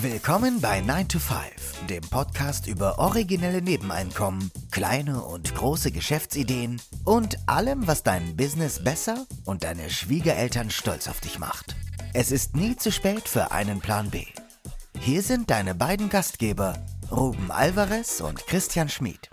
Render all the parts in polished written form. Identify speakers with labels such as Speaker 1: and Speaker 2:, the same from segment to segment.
Speaker 1: Willkommen bei 9 to 5, dem Podcast über originelle Nebeneinkommen, kleine und große Geschäftsideen und allem, was dein Business besser und deine Schwiegereltern stolz auf dich macht. Es ist nie zu spät für einen Plan B. Hier sind deine beiden Gastgeber, Ruben Alvarez und Christian Schmid.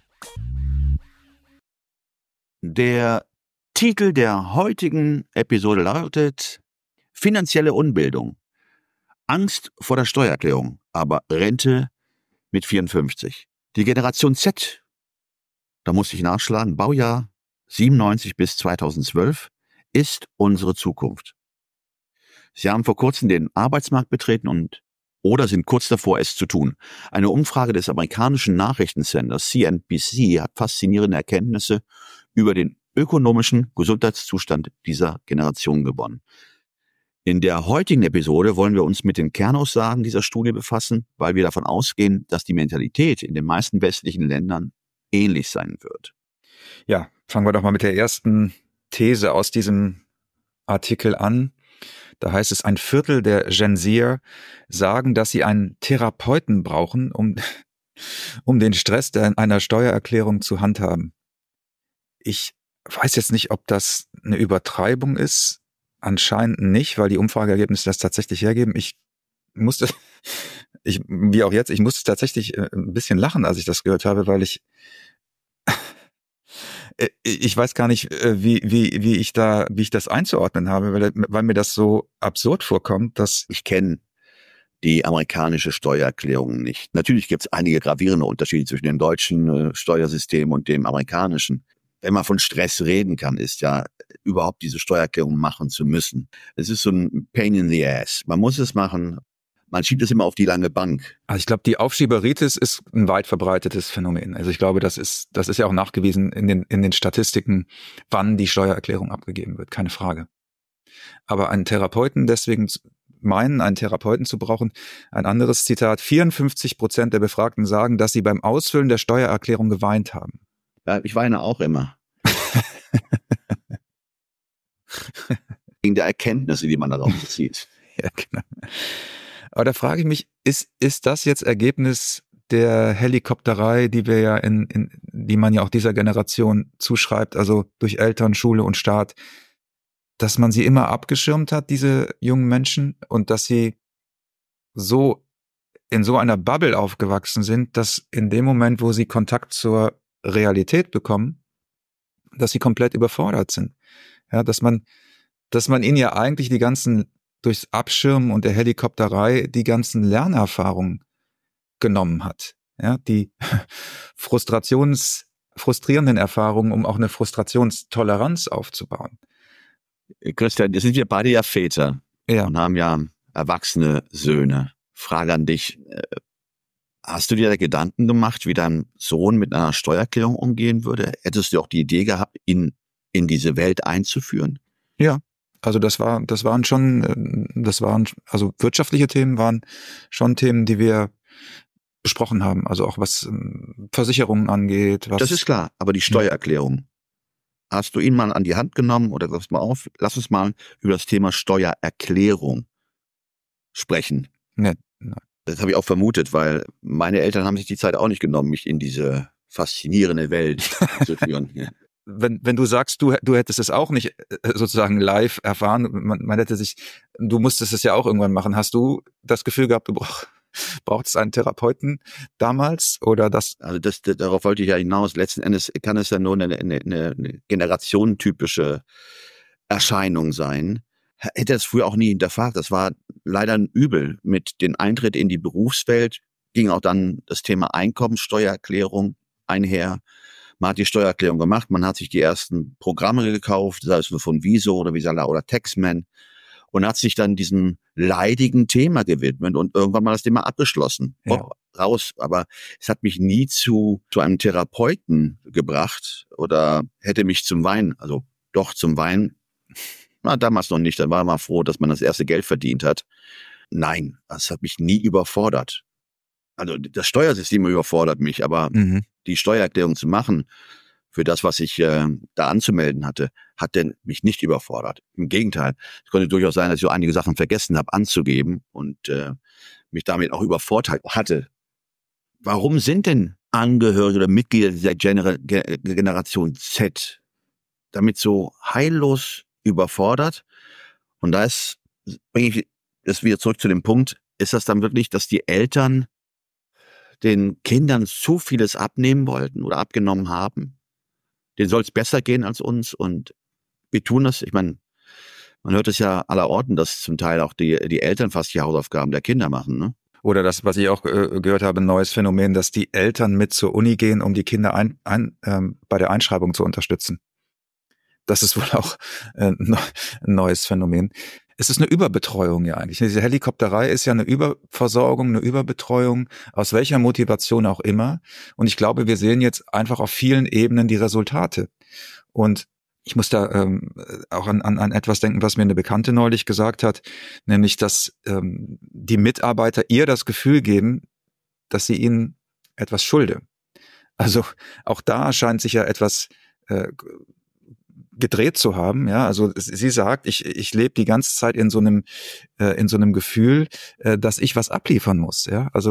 Speaker 2: Der Titel der heutigen Episode lautet Finanzielle Unbildung. Angst vor der Steuererklärung, aber Rente mit 54. Die Generation Z, da muss ich nachschlagen, Baujahr 97 bis 2012, ist unsere Zukunft. Sie haben vor kurzem den Arbeitsmarkt betreten oder sind kurz davor, es zu tun. Eine Umfrage des amerikanischen Nachrichtensenders CNBC hat faszinierende Erkenntnisse über den ökonomischen Gesundheitszustand dieser Generation gewonnen. In der heutigen Episode wollen wir uns mit den Kernaussagen dieser Studie befassen, weil wir davon ausgehen, dass die Mentalität in den meisten westlichen Ländern ähnlich sein wird.
Speaker 3: Ja, fangen wir doch mal mit der ersten These aus diesem Artikel an. Da heißt es, 1/4 der Gen Zer sagen, dass sie einen Therapeuten brauchen, um den Stress einer Steuererklärung zu handhaben. Ich weiß jetzt nicht, ob das eine Übertreibung ist. Anscheinend nicht, weil die Umfrageergebnisse das tatsächlich hergeben. Ich musste tatsächlich ein bisschen lachen, als ich das gehört habe, weil ich weiß gar nicht, wie ich das einzuordnen habe, weil mir das so absurd vorkommt, dass
Speaker 2: ich kenne die amerikanische Steuererklärung nicht. Natürlich gibt es einige gravierende Unterschiede zwischen dem deutschen Steuersystem und dem amerikanischen. Wenn man von Stress reden kann, ist ja überhaupt diese Steuererklärung machen zu müssen. Es ist so ein Pain in the Ass. Man muss es machen. Man schiebt es immer auf die lange Bank.
Speaker 3: Also ich glaube, die Aufschieberitis ist ein weit verbreitetes Phänomen. Also ich glaube, das ist ja auch nachgewiesen in den Statistiken, wann die Steuererklärung abgegeben wird. Keine Frage. Aber einen Therapeuten einen Therapeuten zu brauchen. Ein anderes Zitat. 54% der Befragten sagen, dass sie beim Ausfüllen der Steuererklärung geweint haben.
Speaker 2: Ja, ich weine auch immer. Wegen der Erkenntnisse, die man daraus zieht.
Speaker 3: Ja, genau. Aber da frage ich mich, ist das jetzt Ergebnis der Helikopterei, die wir ja die man ja auch dieser Generation zuschreibt, also durch Eltern, Schule und Staat, dass man sie immer abgeschirmt hat, diese jungen Menschen, und dass sie so in so einer Bubble aufgewachsen sind, dass in dem Moment, wo sie Kontakt zur Realität bekommen, dass sie komplett überfordert sind. Ja, dass man ihnen ja eigentlich durchs Abschirmen und der Helikopterei die ganzen Lernerfahrungen genommen hat. Ja, die frustrierenden Erfahrungen, um auch eine Frustrationstoleranz aufzubauen.
Speaker 2: Christian, jetzt sind wir beide ja Väter und haben ja erwachsene Söhne. Frage an dich. Hast du dir da Gedanken gemacht, wie dein Sohn mit einer Steuererklärung umgehen würde? Hättest du auch die Idee gehabt, ihn in diese Welt einzuführen?
Speaker 3: Ja, also also wirtschaftliche Themen waren schon Themen, die wir besprochen haben. Also auch was Versicherungen angeht.
Speaker 2: Das ist klar, aber die Steuererklärung. Hast du ihn mal an die Hand genommen oder lass uns mal über das Thema Steuererklärung sprechen.
Speaker 3: Nein.
Speaker 2: Das habe ich auch vermutet, weil meine Eltern haben sich die Zeit auch nicht genommen, mich in diese faszinierende Welt zu führen. Ja.
Speaker 3: Wenn du sagst, du hättest es auch nicht sozusagen live erfahren, du musstest es ja auch irgendwann machen. Hast du das Gefühl gehabt, du brauchtest einen Therapeuten damals oder das?
Speaker 2: Also darauf wollte ich ja hinaus. Letzten Endes kann es ja nur eine generationentypische Erscheinung sein. Hätte es früher auch nie hinterfragt. Das war leider ein Übel. Mit dem Eintritt in die Berufswelt ging auch dann das Thema Einkommensteuererklärung einher. Man hat die Steuererklärung gemacht, man hat sich die ersten Programme gekauft, sei es von Wieso oder Visala oder Taxman, und hat sich dann diesem leidigen Thema gewidmet und irgendwann mal das Thema abgeschlossen.
Speaker 3: Ja.
Speaker 2: Raus. Aber es hat mich nie zu einem Therapeuten gebracht oder hätte mich zum Weinen, also doch zum Weinen, damals noch nicht, dann war man froh, dass man das erste Geld verdient hat. Nein, das hat mich nie überfordert. Also das Steuersystem überfordert mich, aber die Steuererklärung zu machen für das, was ich da anzumelden hatte, hat denn mich nicht überfordert. Im Gegenteil, es konnte durchaus sein, dass ich so einige Sachen vergessen habe anzugeben und mich damit auch übervorteilt hatte. Warum sind denn Angehörige oder Mitglieder dieser Generation Z damit so heillos überfordert? Und da bringe ich das wieder zurück zu dem Punkt, ist das dann wirklich, dass die Eltern den Kindern zu vieles abnehmen wollten oder abgenommen haben? Denen soll es besser gehen als uns und wir tun das. Ich meine, man hört es ja allerorten, dass zum Teil auch die Eltern fast die Hausaufgaben der Kinder machen, ne?
Speaker 3: Oder das, was ich auch gehört habe, ein neues Phänomen, dass die Eltern mit zur Uni gehen, um die Kinder bei der Einschreibung zu unterstützen. Das ist wohl auch ein neues Phänomen. Es ist eine Überbetreuung ja eigentlich. Diese Helikopterei ist ja eine Überversorgung, eine Überbetreuung, aus welcher Motivation auch immer. Und ich glaube, wir sehen jetzt einfach auf vielen Ebenen die Resultate. Und ich muss da auch an etwas denken, was mir eine Bekannte neulich gesagt hat, nämlich, dass die Mitarbeiter ihr das Gefühl geben, dass sie ihnen etwas schulde. Also auch da scheint sich ja etwas gedreht zu haben, ja. Also sie sagt, ich lebe die ganze Zeit in so einem Gefühl, dass ich was abliefern muss, ja. Also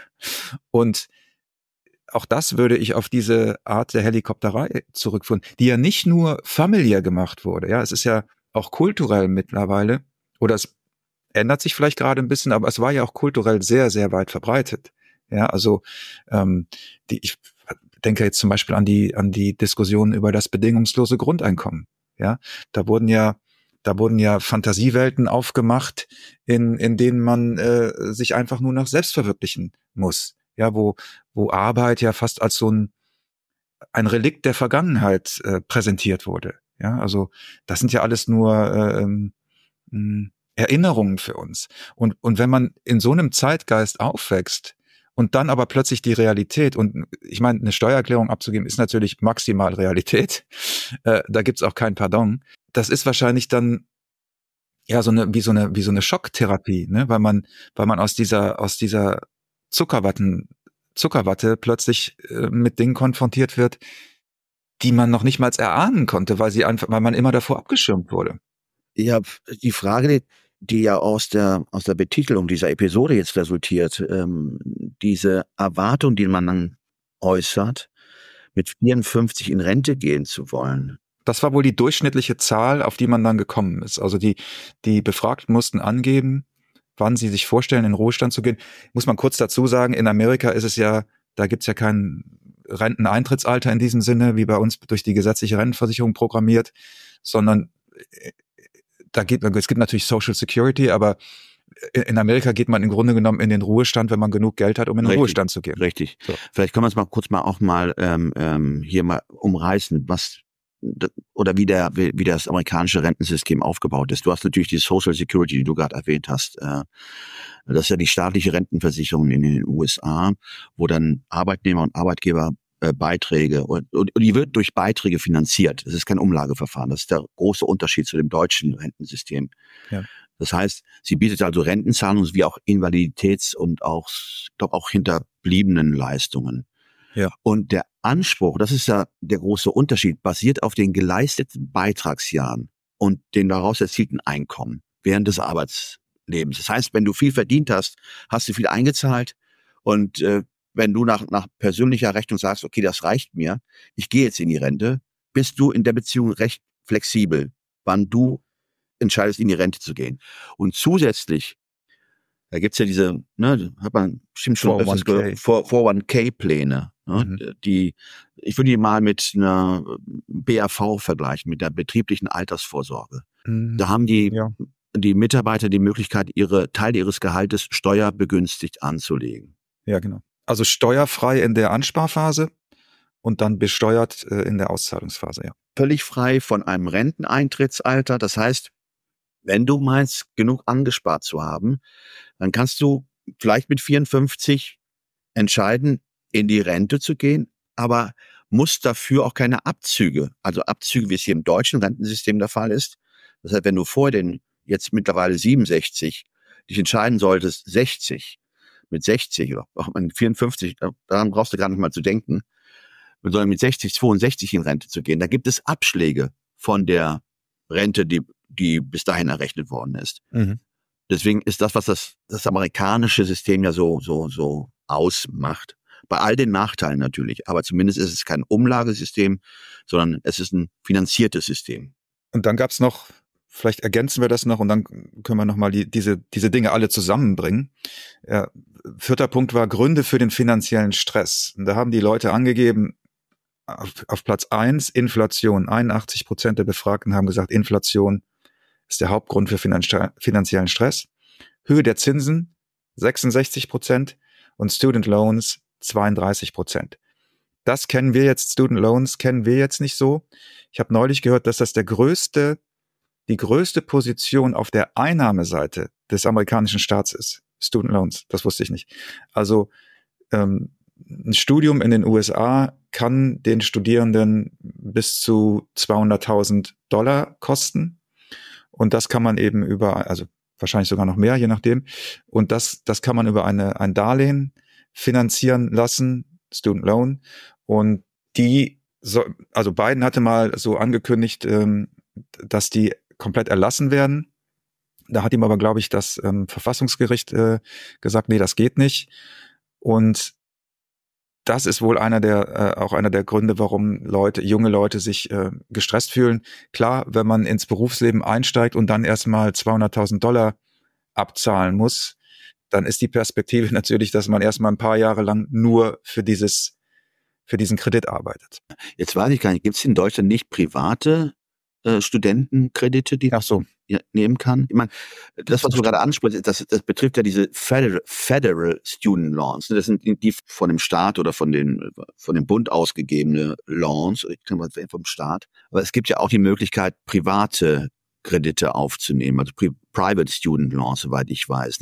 Speaker 3: und auch das würde ich auf diese Art der Helikopterei zurückführen, die ja nicht nur familiär gemacht wurde, ja. Es ist ja auch kulturell mittlerweile, oder es ändert sich vielleicht gerade ein bisschen, aber es war ja auch kulturell sehr, sehr weit verbreitet, ja. Also ich denke jetzt zum Beispiel an die Diskussion über das bedingungslose Grundeinkommen. Ja, da wurden ja Fantasiewelten aufgemacht, in denen man sich einfach nur noch selbst verwirklichen muss. Ja, wo Arbeit ja fast als so ein Relikt der Vergangenheit präsentiert wurde. Ja, also das sind ja alles nur Erinnerungen für uns. Und wenn man in so einem Zeitgeist aufwächst, und dann aber plötzlich die Realität, und ich meine, eine Steuererklärung abzugeben, ist natürlich maximal Realität. Da gibt's auch kein Pardon. Das ist wahrscheinlich dann ja wie so eine Schocktherapie, ne? Weil man aus dieser Zuckerwatte plötzlich mit Dingen konfrontiert wird, die man noch nicht mal erahnen konnte, weil man immer davor abgeschirmt wurde.
Speaker 2: Ja, die Frage, die ja aus der Betitelung dieser Episode jetzt resultiert, diese Erwartung, die man dann äußert, mit 54 in Rente gehen zu wollen.
Speaker 3: Das war wohl die durchschnittliche Zahl, auf die man dann gekommen ist. Also die Befragten mussten angeben, wann sie sich vorstellen, in den Ruhestand zu gehen. Muss man kurz dazu sagen, in Amerika ist es ja, da gibt's ja kein Renteneintrittsalter in diesem Sinne, wie bei uns durch die gesetzliche Rentenversicherung programmiert, sondern es gibt natürlich Social Security, aber in Amerika geht man im Grunde genommen in den Ruhestand, wenn man genug Geld hat, um in den Ruhestand zu gehen.
Speaker 2: Richtig. So. Vielleicht können wir es mal kurz hier mal umreißen, wie das amerikanische Rentensystem aufgebaut ist. Du hast natürlich die Social Security, die du gerade erwähnt hast. Das ist ja die staatliche Rentenversicherung in den USA, wo dann Arbeitnehmer und Arbeitgeber Beiträge und die wird durch Beiträge finanziert. Das ist kein Umlageverfahren. Das ist der große Unterschied zu dem deutschen Rentensystem. Ja. Das heißt, sie bietet also Rentenzahlungen wie auch Invaliditäts- und auch hinterbliebenen Leistungen. Ja. Und der Anspruch, das ist ja der große Unterschied, basiert auf den geleisteten Beitragsjahren und den daraus erzielten Einkommen während des Arbeitslebens. Das heißt, wenn du viel verdient hast, hast du viel eingezahlt und wenn du nach persönlicher Rechnung sagst, okay, das reicht mir, ich gehe jetzt in die Rente, bist du in der Beziehung recht flexibel, wann du entscheidest, in die Rente zu gehen. Und zusätzlich, da gibt's ja diese, hat man bestimmt schon öfters gehört, 401k-Pläne, ich würde die mal mit einer BAV vergleichen, mit der betrieblichen Altersvorsorge. Da haben die Mitarbeiter die Möglichkeit, Teil ihres Gehaltes steuerbegünstigt anzulegen.
Speaker 3: Ja, genau. Also steuerfrei in der Ansparphase und dann besteuert in der Auszahlungsphase, ja.
Speaker 2: Völlig frei von einem Renteneintrittsalter. Das heißt, wenn du meinst, genug angespart zu haben, dann kannst du vielleicht mit 54 entscheiden, in die Rente zu gehen, aber musst dafür auch keine Abzüge, also Abzüge, wie es hier im deutschen Rentensystem der Fall ist. Das heißt, wenn du vor den jetzt mittlerweile 67 dich entscheiden solltest, 60, mit 60 oder auch mit 54, daran brauchst du gar nicht mal zu denken, sondern mit 60, 62 in Rente zu gehen. Da gibt es Abschläge von der Rente, die bis dahin errechnet worden ist. Mhm. Deswegen ist das, was das amerikanische System ja so ausmacht. Bei all den Nachteilen natürlich. Aber zumindest ist es kein Umlagesystem, sondern es ist ein finanziertes System.
Speaker 3: Und dann gab's noch, vielleicht ergänzen wir das noch und dann können wir nochmal diese Dinge alle zusammenbringen. Ja, 4. Punkt war Gründe für den finanziellen Stress. Und da haben die Leute angegeben, auf Platz 1 Inflation. 81% der Befragten haben gesagt, Inflation ist der Hauptgrund für finanziellen Stress. Höhe der Zinsen 66% und Student Loans 32%. Das kennen wir jetzt, Student Loans kennen wir jetzt nicht so. Ich habe neulich gehört, dass das die größte Position auf der Einnahmeseite des amerikanischen Staats ist. Student Loans, das wusste ich nicht. Also ein Studium in den USA kann den Studierenden bis zu $200.000 kosten. Und das kann man eben also wahrscheinlich sogar noch mehr, je nachdem. Und das kann man über ein Darlehen finanzieren lassen, Student Loan. Und also Biden hatte mal so angekündigt, dass die komplett erlassen werden. Da hat ihm aber, glaube ich, das Verfassungsgericht gesagt, nee, das geht nicht. Und das ist wohl auch einer der Gründe, warum junge Leute sich gestresst fühlen. Klar, wenn man ins Berufsleben einsteigt und dann erstmal $200.000 abzahlen muss, dann ist die Perspektive natürlich, dass man erstmal ein paar Jahre lang nur für diesen Kredit arbeitet.
Speaker 2: Jetzt weiß ich gar nicht, gibt es in Deutschland nicht private Studentenkredite, die nehmen kann? Ich meine, das, was du gerade ansprichst, das betrifft ja diese Federal Student Loans. Das sind die von dem Staat oder von dem Bund ausgegebene Loans, vom Staat. Aber es gibt ja auch die Möglichkeit, private Kredite aufzunehmen, also Private Student Loans, soweit ich weiß.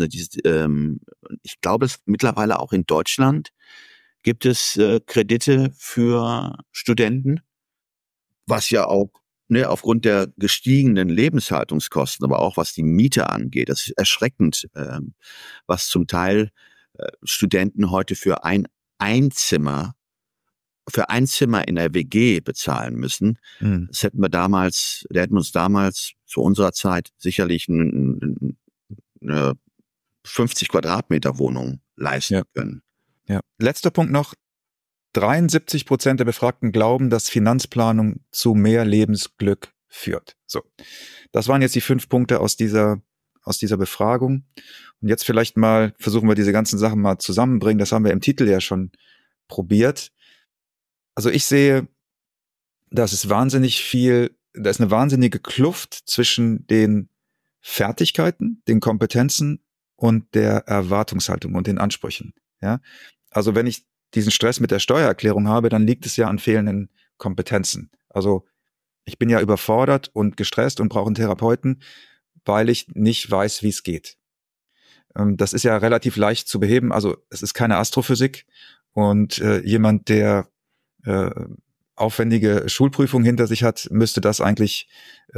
Speaker 2: Ich glaube, es mittlerweile auch in Deutschland gibt es Kredite für Studenten, was ja auch aufgrund der gestiegenen Lebenshaltungskosten, aber auch was die Miete angeht, das ist erschreckend, was zum Teil Studenten heute für ein Zimmer in der WG bezahlen müssen. Das hätten wir uns damals zu unserer Zeit sicherlich eine 50 Quadratmeter Wohnung leisten können.
Speaker 3: Ja. Letzter Punkt noch. 73% der Befragten glauben, dass Finanzplanung zu mehr Lebensglück führt. So. Das waren jetzt die 5 Punkte aus dieser Befragung. Und jetzt vielleicht mal versuchen wir diese ganzen Sachen mal zusammenbringen. Das haben wir im Titel ja schon probiert. Also ich sehe, da ist eine wahnsinnige Kluft zwischen den Fertigkeiten, den Kompetenzen und der Erwartungshaltung und den Ansprüchen. Ja? Also wenn ich diesen Stress mit der Steuererklärung habe, dann liegt es ja an fehlenden Kompetenzen. Also ich bin ja überfordert und gestresst und brauche einen Therapeuten, weil ich nicht weiß, wie es geht. Das ist ja relativ leicht zu beheben. Also es ist keine Astrophysik und jemand, der aufwendige Schulprüfung hinter sich hat, müsste das eigentlich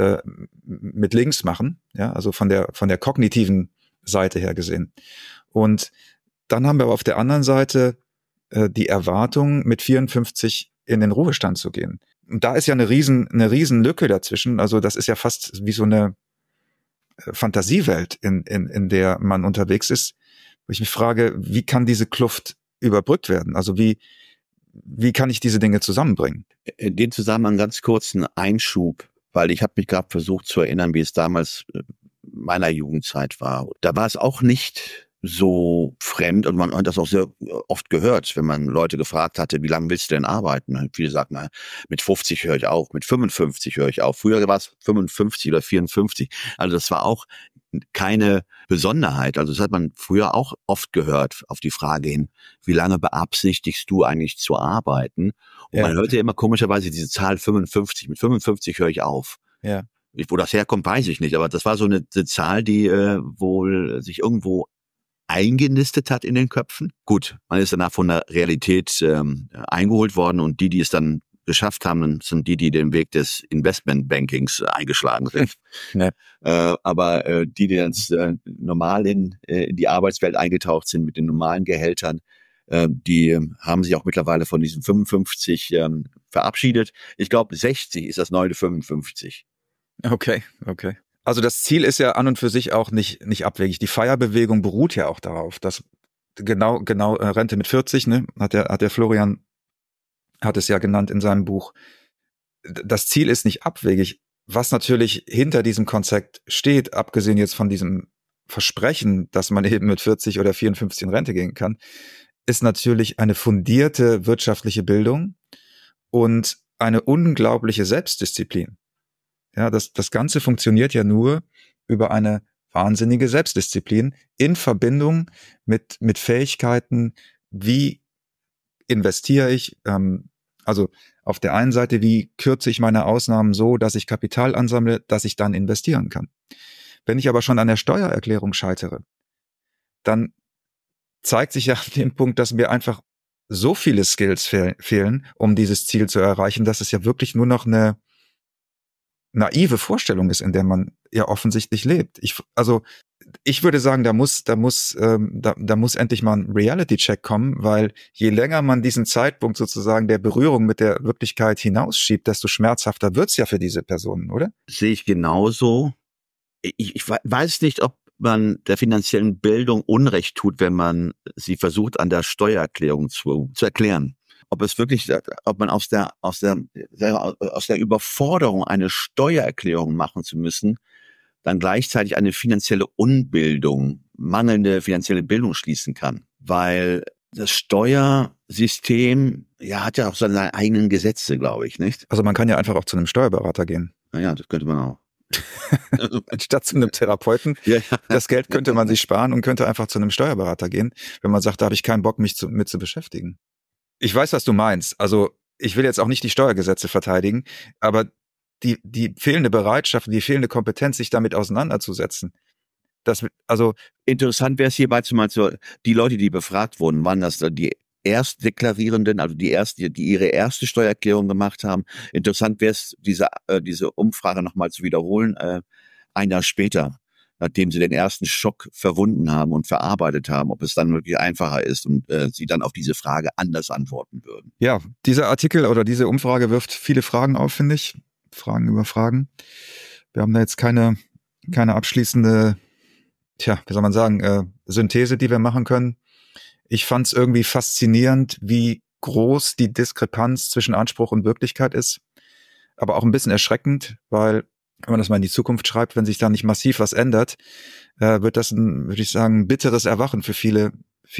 Speaker 3: mit links machen, ja, also von der kognitiven Seite her gesehen. Und dann haben wir aber auf der anderen Seite die Erwartung, mit 54 in den Ruhestand zu gehen. Und da ist ja eine riesen Lücke dazwischen. Also das ist ja fast wie so eine Fantasiewelt, in der man unterwegs ist. Wo ich mich frage, wie kann diese Kluft überbrückt werden? Also wie kann ich diese Dinge zusammenbringen?
Speaker 2: In dem Zusammenhang ganz kurzen Einschub, weil ich habe mich gerade versucht zu erinnern, wie es damals meiner Jugendzeit war. Da war es auch nicht so fremd und man hat das auch sehr oft gehört, wenn man Leute gefragt hatte, wie lange willst du denn arbeiten? Viele sagten, mit 50 höre ich auf, mit 55 höre ich auf. Früher war es 55 oder 54. Also das war auch keine Besonderheit. Also das hat man früher auch oft gehört auf die Frage hin, wie lange beabsichtigst du eigentlich zu arbeiten? Und man hörte immer komischerweise diese Zahl 55. Mit 55 höre ich auf.
Speaker 3: Ja.
Speaker 2: Wo das herkommt, weiß ich nicht. Aber das war so eine Zahl, die wohl sich irgendwo eingenistet hat in den Köpfen. Gut, man ist danach von der Realität eingeholt worden und die es dann geschafft haben, sind die den Weg des Investmentbankings eingeschlagen sind.
Speaker 3: Ja.
Speaker 2: Aber die jetzt normal in die Arbeitswelt eingetaucht sind mit den normalen Gehältern, die haben sich auch mittlerweile von diesen 55 verabschiedet. Ich glaube, 60 ist das neue 55.
Speaker 3: Okay. Also das Ziel ist ja an und für sich auch nicht abwegig. Die FIRE-Bewegung beruht ja auch darauf, dass genau Rente mit 40, ne, hat der Florian hat es ja genannt in seinem Buch. Das Ziel ist nicht abwegig. Was natürlich hinter diesem Konzept steht, abgesehen jetzt von diesem Versprechen, dass man eben mit 40 oder 54 in Rente gehen kann, ist natürlich eine fundierte wirtschaftliche Bildung und eine unglaubliche Selbstdisziplin. Ja, das Ganze funktioniert ja nur über eine wahnsinnige Selbstdisziplin in Verbindung mit Fähigkeiten, wie investiere ich, also auf der einen Seite, wie kürze ich meine Ausnahmen so, dass ich Kapital ansammle, dass ich dann investieren kann. Wenn ich aber schon an der Steuererklärung scheitere, dann zeigt sich ja an dem Punkt, dass mir einfach so viele Skills fehlen, um dieses Ziel zu erreichen, dass es ja wirklich nur noch eine naive Vorstellung ist, in der man ja offensichtlich lebt. Ich würde sagen, da muss endlich mal ein Reality-Check kommen, weil je länger man diesen Zeitpunkt sozusagen der Berührung mit der Wirklichkeit hinausschiebt, desto schmerzhafter wird's ja für diese Personen, oder?
Speaker 2: Sehe ich genauso. Ich weiß nicht, ob man der finanziellen Bildung Unrecht tut, wenn man sie versucht, an der Steuererklärung zu erklären. Ob man aus der Überforderung, eine Steuererklärung machen zu müssen, dann gleichzeitig eine finanzielle Unbildung, mangelnde finanzielle Bildung schließen kann. Weil das Steuersystem, ja, hat ja auch seine eigenen Gesetze, glaube ich, nicht?
Speaker 3: Also man kann ja einfach auch zu einem Steuerberater gehen.
Speaker 2: Naja, das könnte man auch.
Speaker 3: Anstatt zu einem Therapeuten. Ja. Das Geld könnte man sich sparen und könnte einfach zu einem Steuerberater gehen, wenn man sagt, da habe ich keinen Bock, mich mit zu beschäftigen. Ich weiß, was du meinst. Also ich will jetzt auch nicht die Steuergesetze verteidigen, aber die fehlende Bereitschaft, die fehlende Kompetenz, sich damit auseinanderzusetzen.
Speaker 2: Interessant wäre es hierbei zumal die Leute, die befragt wurden, waren das die Erstdeklarierenden, also die ihre erste Steuererklärung gemacht haben. Interessant wäre es, diese Umfrage nochmal zu wiederholen, ein Jahr später, nachdem sie den ersten Schock verwunden haben und verarbeitet haben, ob es dann wirklich einfacher ist und sie dann auf diese Frage anders antworten würden.
Speaker 3: Ja, dieser Artikel oder diese Umfrage wirft viele Fragen auf, finde ich. Fragen über Fragen. Wir haben da jetzt keine abschließende, wie soll man sagen, Synthese, die wir machen können. Ich fand es irgendwie faszinierend, wie groß die Diskrepanz zwischen Anspruch und Wirklichkeit ist, aber auch ein bisschen erschreckend, weil, wenn man das mal in die Zukunft schreibt, wenn sich da nicht massiv was ändert, wird das würde ich sagen, ein bitteres Erwachen für viele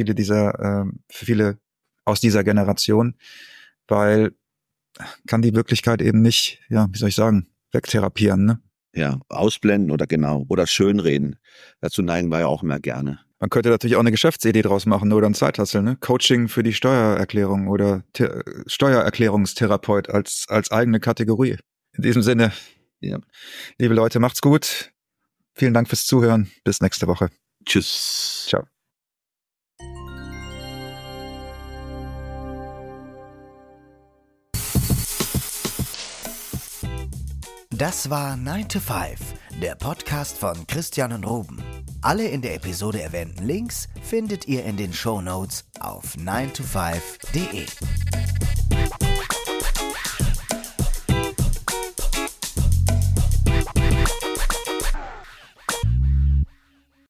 Speaker 3: aus dieser Generation, weil kann die Wirklichkeit eben nicht, wegtherapieren, ne?
Speaker 2: Ja, ausblenden oder schönreden. Dazu neigen wir ja auch immer gerne.
Speaker 3: Man könnte natürlich auch eine Geschäftsidee draus machen oder ein Zeithustle, ne? Coaching für die Steuererklärung oder Steuererklärungstherapeut als eigene Kategorie. In diesem Sinne, ja. Liebe Leute, macht's gut. Vielen Dank fürs Zuhören. Bis nächste Woche.
Speaker 2: Tschüss.
Speaker 3: Ciao.
Speaker 1: Das war 9 to 5, der Podcast von Christian und Ruben. Alle in der Episode erwähnten Links findet ihr in den Shownotes auf 9to5.de.